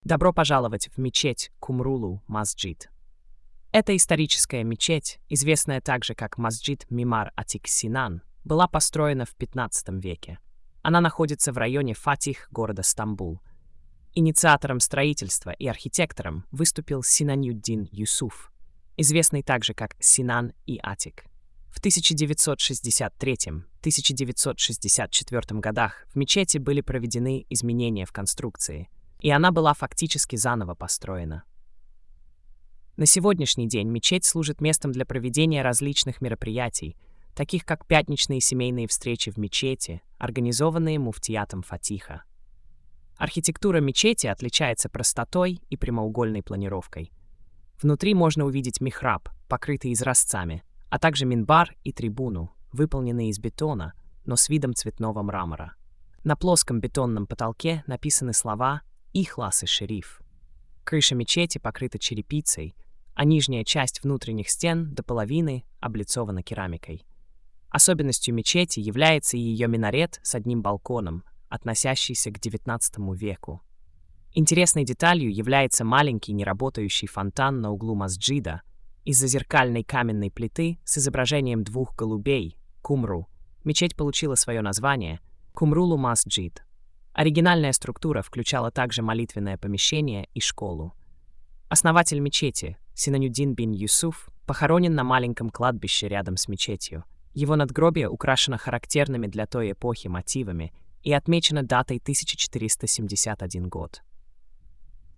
Добро пожаловать в мечеть Кумрулу Масджид. Эта историческая мечеть, известная также как Масджид Мимар Атик Синан, была построена в 15 веке. Она находится в районе Фатих города Стамбул. Инициатором строительства и архитектором выступил Синанюддин Юсуф, известный также как Синан и Атик. В 1963-1964 годах в мечети были проведены изменения в конструкции, и она была фактически заново построена. На сегодняшний день мечеть служит местом для проведения различных мероприятий, таких как пятничные семейные встречи в мечети, организованные муфтиятом Фатиха. Архитектура мечети отличается простотой и прямоугольной планировкой. Внутри можно увидеть михраб, покрытый изразцами, а также минбар и трибуну, выполненные из бетона, но с видом цветного мрамора. На плоском бетонном потолке написаны слова «Ихлас и Шериф». Крыша мечети покрыта черепицей, а нижняя часть внутренних стен до половины облицована керамикой. Особенностью мечети является ее минарет с одним балконом, относящийся к XIX веку. Интересной деталью является маленький неработающий фонтан на углу масджида. Из-за зеркальной каменной плиты с изображением двух голубей, Кумру, мечеть получила свое название Кумрулу Масджид. Оригинальная структура включала также молитвенное помещение и школу. Основатель мечети, Синанюддин бин Юсуф, похоронен на маленьком кладбище рядом с мечетью. Его надгробие украшено характерными для той эпохи мотивами и отмечено датой 1471 год.